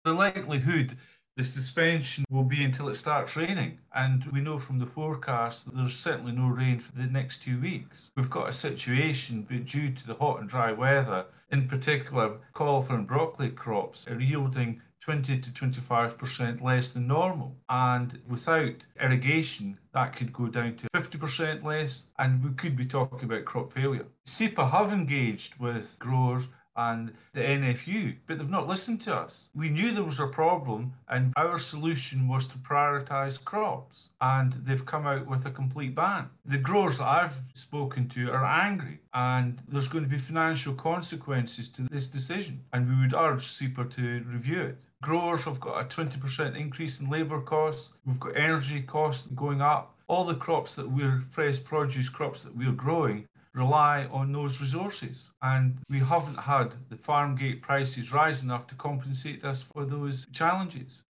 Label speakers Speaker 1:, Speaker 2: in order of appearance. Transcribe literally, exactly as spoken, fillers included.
Speaker 1: The likelihood the suspension will be until it starts raining. And we know from the forecast that there's certainly no rain for the next two weeks. We've got a situation but due to the hot and dry weather, in particular, cauliflower and broccoli crops are yielding twenty to twenty-five percent less than normal. And without irrigation, that could go down to fifty percent less, and we could be talking about crop failure. SEPA have engaged with growers and the N F U, but they've not listened to us. We knew there was a problem, and our solution was to prioritise crops, and they've come out with a complete ban. The growers that I've spoken to are angry, and there's going to be financial consequences to this decision, and we would urge SEPA to review it. Growers have got a twenty percent increase in labour costs, we've got energy costs going up. All the crops that we're, fresh produce crops that we're growing, rely on those resources. And we haven't had the farm gate prices rise enough to compensate us for those challenges.